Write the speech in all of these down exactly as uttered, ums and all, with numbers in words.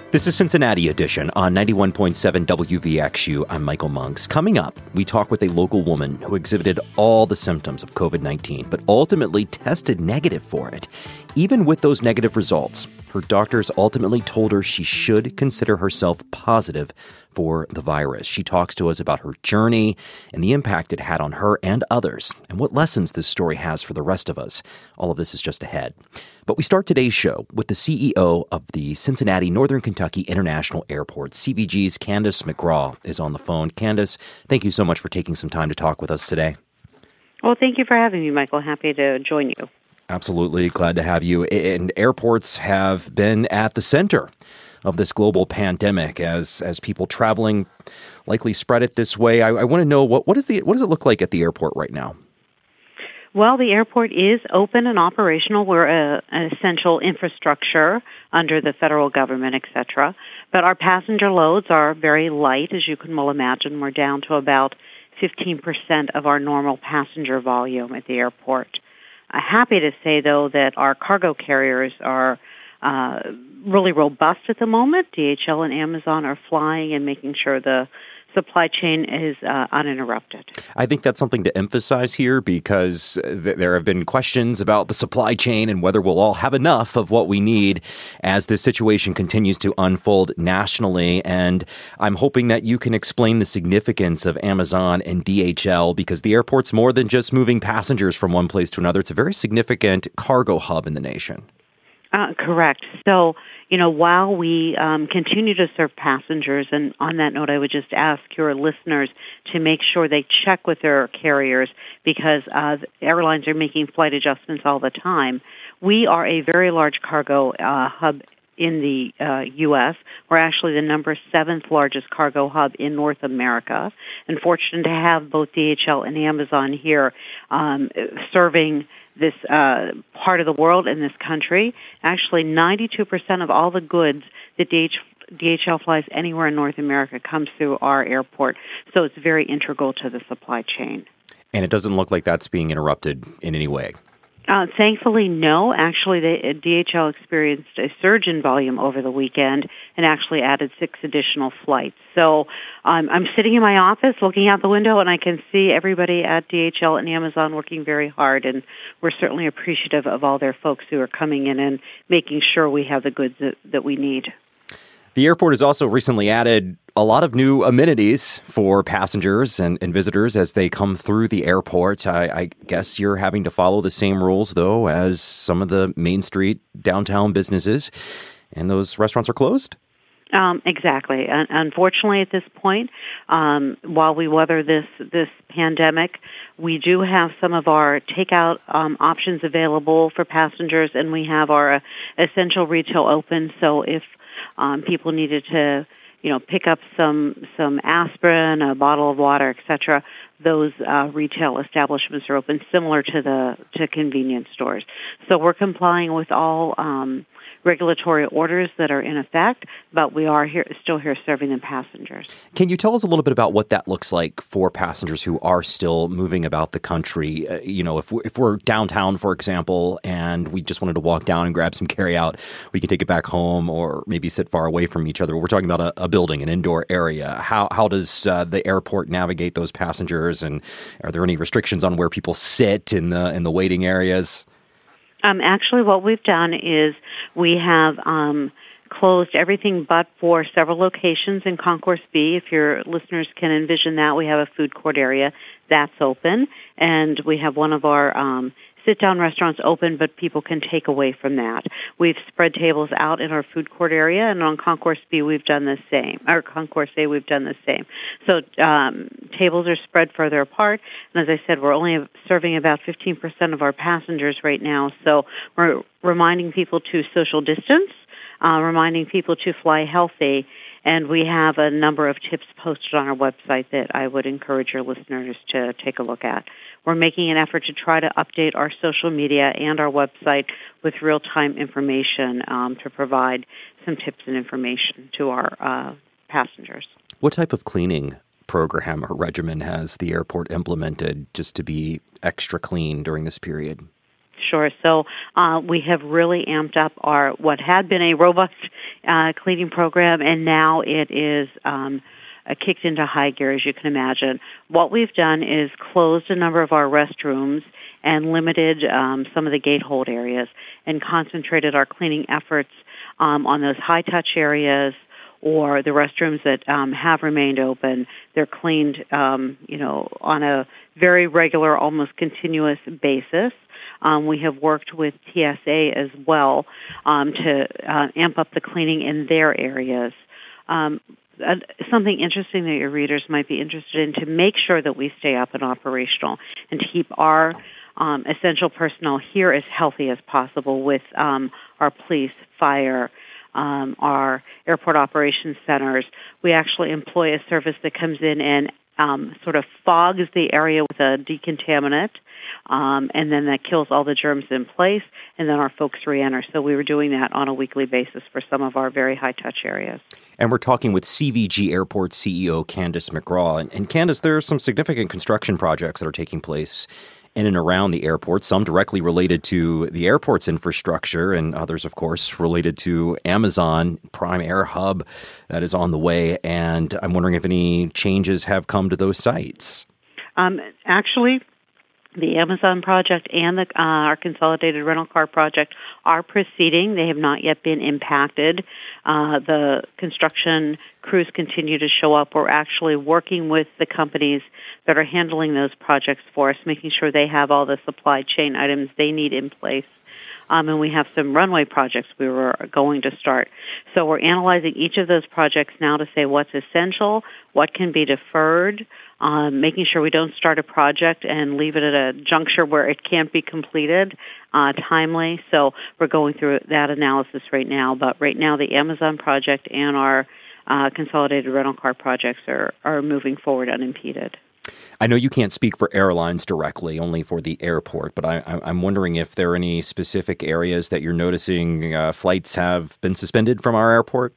This is Cincinnati Edition on ninety-one point seven W V X U. I'm Michael Monks. Coming up, we talk with a local woman who exhibited all the symptoms of covid nineteen, but ultimately tested negative for it. Even with those negative results, her doctors ultimately told her she should consider herself positive for the virus. She talks to us about her journey and the impact it had on her and others, and what lessons this story has for the rest of us. All of this is just ahead. But we start today's show with the C E O of the Cincinnati Northern Kentucky International Airport. C V G's Candace McGraw is on the phone. Candace, thank you so much for taking some time to talk with us today. Well, thank you for having me, Michael. Happy to join you. Absolutely. Glad to have you. And airports have been at the center of this global pandemic as as people traveling likely spread it this way. I, I want to know, what, what, is the, what does it look like at the airport right now? Well, the airport is open and operational. We're a, an essential infrastructure under the federal government, et cetera. But our passenger loads are very light, as you can well imagine. We're down to about fifteen percent of our normal passenger volume at the airport. I'm happy to say, though, that our cargo carriers are uh, really robust at the moment. D H L and Amazon are flying and making sure the supply chain is uh, uninterrupted. I think that's something to emphasize here because th- there have been questions about the supply chain and whether we'll all have enough of what we need as this situation continues to unfold nationally. And I'm hoping that you can explain the significance of Amazon and D H L, because the airport's more than just moving passengers from one place to another. It's a very significant cargo hub in the nation. Uh, correct. So, you know, while we um, continue to serve passengers, and on that note, I would just ask your listeners to make sure they check with their carriers, because uh, airlines are making flight adjustments all the time. We are a very large cargo uh, hub in the uh, U S We're actually the number seventh largest cargo hub in North America, and fortunate to have both D H L and Amazon here um, serving this uh, part of the world in this country. Actually, ninety-two percent of all the goods that D H L flies anywhere in North America comes through our airport, so it's very integral to the supply chain. And it doesn't look like that's being interrupted in any way. Uh, thankfully, no. Actually, the D H L experienced a surge in volume over the weekend and actually added six additional flights. So um, I'm sitting in my office looking out the window, and I can see everybody at D H L and Amazon working very hard, and we're certainly appreciative of all their folks who are coming in and making sure we have the goods that, that we need. The airport has also recently added a lot of new amenities for passengers and, and visitors as they come through the airport. I, I guess you're having to follow the same rules, though, as some of the Main Street downtown businesses, and those restaurants are closed? Um, exactly. Un- unfortunately, at this point, um, while we weather this this pandemic, we do have some of our takeout um, options available for passengers, and we have our uh, essential retail open. So if um, people needed to, you know, pick up some some aspirin, a bottle of water, et cetera, those uh, retail establishments are open, similar to the to convenience stores. So we're complying with all um, regulatory orders that are in effect, but we are here still here serving the passengers. Can you tell us a little bit about what that looks like for passengers who are still moving about the country? Uh, you know, if we're, if we're downtown, for example, and we just wanted to walk down and grab some carryout, we can take it back home or maybe sit far away from each other. We're talking about a, a building, an indoor area. How how does uh, the airport navigate those passengers, and are there any restrictions on where people sit in the in the waiting areas? Um, actually, what we've done is we have um, closed everything but for several locations in Concourse B. If your listeners can envision that, we have a food court area that's open, and we have one of our um, sit-down restaurants open, but people can take away from that. We've spread tables out in our food court area, and on Concourse B, we've done the same. Or Concourse A, we've done the same. So um, tables are spread further apart, and as I said, we're only serving about fifteen percent of our passengers right now, so we're reminding people to social distance, uh, reminding people to fly healthy, and we have a number of tips posted on our website that I would encourage your listeners to take a look at. We're making an effort to try to update our social media and our website with real-time information um, to provide some tips and information to our uh, passengers. What type of cleaning program or regimen has the airport implemented just to be extra clean during this period? Sure. So uh, we have really amped up our what had been a robust uh, cleaning program, and now it is um, uh, kicked into high gear, as you can imagine. What we've done is closed a number of our restrooms and limited um, some of the gate hold areas and concentrated our cleaning efforts um, on those high-touch areas or the restrooms that um, have remained open. They're cleaned, um, you know, on a very regular, almost continuous basis. Um, we have worked with T S A as well um, to uh, amp up the cleaning in their areas. Um, uh, something interesting that your readers might be interested in, to make sure that we stay up and operational and to keep our um, essential personnel here as healthy as possible with um, our police, fire, um, our airport operations centers. We actually employ a service that comes in and um, sort of fogs the area with a decontaminant, um, and then that kills all the germs in place, and then our folks re-enter. So we were doing that on a weekly basis for some of our very high-touch areas. And we're talking with C V G Airport C E O Candace McGraw. And, and Candace, there are some significant construction projects that are taking place in and around the airport, some directly related to the airport's infrastructure, and others, of course, related to Amazon Prime Air Hub that is on the way. And I'm wondering if any changes have come to those sites. Um, actually, the Amazon project and the, uh, our consolidated rental car project are proceeding. They have not yet been impacted. Uh, the construction crews continue to show up. We're actually working with the companies that are handling those projects for us, making sure they have all the supply chain items they need in place. Um, and we have some runway projects we were going to start. So we're analyzing each of those projects now to say what's essential, what can be deferred, um, making sure we don't start a project and leave it at a juncture where it can't be completed uh, timely. So we're going through that analysis right now. But right now the Amazon project and our uh, consolidated rental car projects are, are moving forward unimpeded. I know you can't speak for airlines directly, only for the airport, but I, I'm wondering if there are any specific areas that you're noticing uh, flights have been suspended from our airport?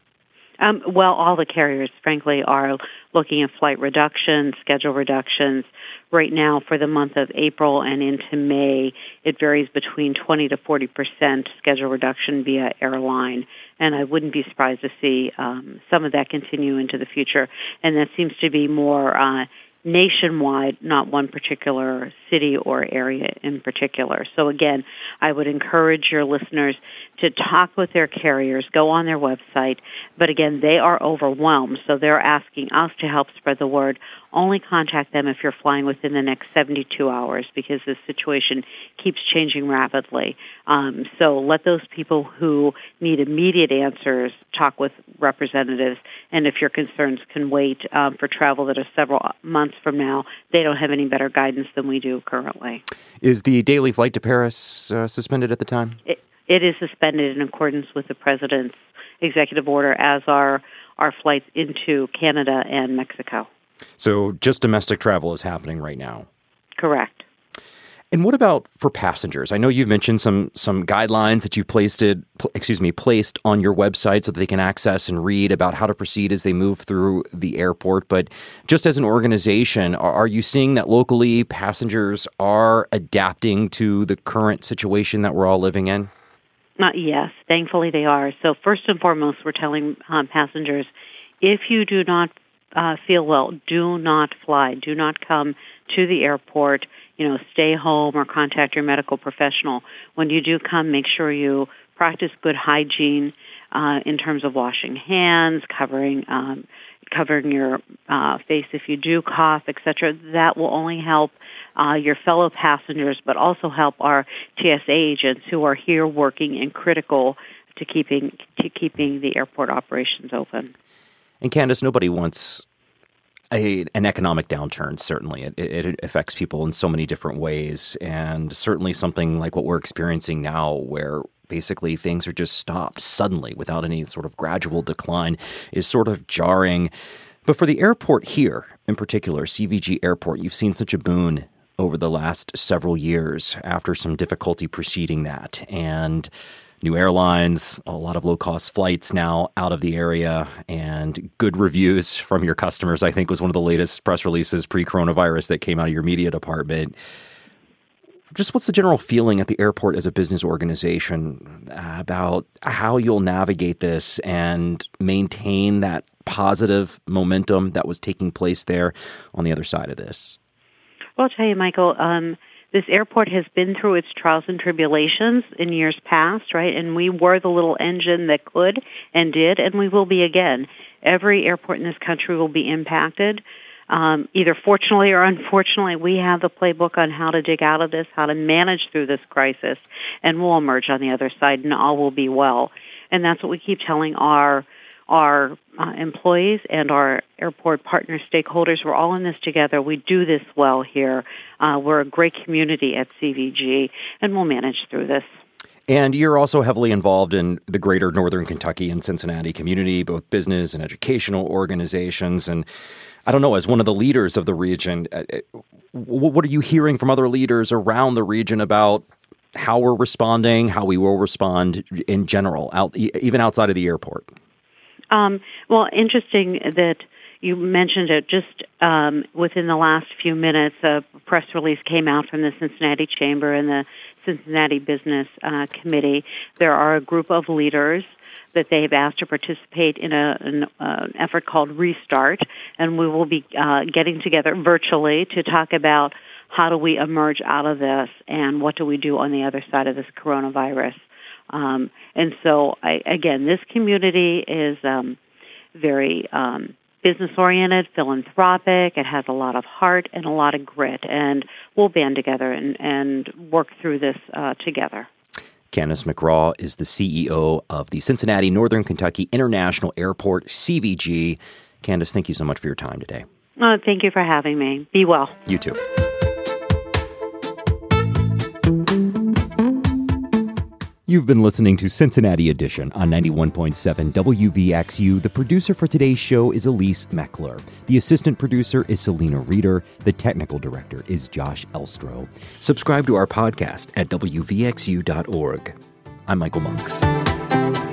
Um, well, all the carriers, frankly, are looking at flight reductions, schedule reductions. Right now, for the month of April and into May, it varies between twenty to forty percent schedule reduction via airline. And I wouldn't be surprised to see um, some of that continue into the future. And that seems to be more uh, nationwide, not one particular city or area in particular. So again, I would encourage your listeners to talk with their carriers, go on their website. But again, they are overwhelmed, so they're asking us to help spread the word. Only contact them if you're flying within the next seventy-two hours because the situation keeps changing rapidly. Um, so let those people who need immediate answers talk with representatives. And if your concerns can wait um, for travel that is several months from now, they don't have any better guidance than we do currently. Is the daily flight to Paris uh, suspended at the time? It, it is suspended in accordance with the President's executive order, as are our flights into Canada and Mexico. So just domestic travel is happening right now? Correct. And what about for passengers? I know you've mentioned some some guidelines that you've placed it, excuse me, placed on your website so that they can access and read about how to proceed as they move through the airport. But just as an organization, are you seeing that locally passengers are adapting to the current situation that we're all living in? Uh, yes, thankfully they are. So first and foremost, we're telling um, passengers, if you do not uh, feel well, do not fly. Do not come to the airport. You know, stay home or contact your medical professional. When you do come, make sure you practice good hygiene uh, in terms of washing hands, covering um, covering your uh, face if you do cough, et cetera. That will only help uh, your fellow passengers, but also help our T S A agents who are here working and critical to keeping to keeping the airport operations open. And Candace, nobody wants A, an economic downturn. Certainly, it, it affects people in so many different ways, and certainly something like what we're experiencing now, where basically things are just stopped suddenly without any sort of gradual decline, is sort of jarring. But for the airport here, in particular, C V G Airport, you've seen such a boon over the last several years after some difficulty preceding that, and new airlines, a lot of low-cost flights now out of the area, and good reviews from your customers, I think was one of the latest press releases pre-coronavirus that came out of your media department. just what's the general feeling at the airport as a business organization about how you'll navigate this and maintain that positive momentum that was taking place there on the other side of this? Well, I'll tell you, Michael, um, this airport has been through its trials and tribulations in years past, right? And we were the little engine that could and did, and we will be again. Every airport in this country will be impacted. Um, either fortunately or unfortunately, we have the playbook on how to dig out of this, how to manage through this crisis, and we'll emerge on the other side, and all will be well. And that's what we keep telling our our uh, employees and our airport partner stakeholders. We're all in this together. We do this well here. Uh, we're a great community at C V G, and we'll manage through this. And you're also heavily involved in the greater Northern Kentucky and Cincinnati community, both business and educational organizations. And I don't know, as one of the leaders of the region, what are you hearing from other leaders around the region about how we're responding, how we will respond in general, out, even outside of the airport? Um, well, interesting that you mentioned it. Just um, within the last few minutes, a press release came out from the Cincinnati Chamber and the Cincinnati Business uh, Committee. There are a group of leaders that they've asked to participate in a, an, uh, an effort called Restart, and we will be uh, getting together virtually to talk about how do we emerge out of this and what do we do on the other side of this coronavirus. Um, and so, I, again, this community is um, very um, business-oriented, philanthropic. It has a lot of heart and a lot of grit, and we'll band together and, and work through this uh, together. Candace McGraw is the C E O of the Cincinnati Northern Kentucky International Airport, C V G. Candace, thank you so much for your time today. Oh, thank you for having me. Be well. You too. You've been listening to Cincinnati Edition on ninety-one point seven W V X U. The producer for today's show is Elise Meckler. The assistant producer is Selena Reeder. The technical director is Josh Elstro. Subscribe to our podcast at W V X U dot org. I'm Michael Monks.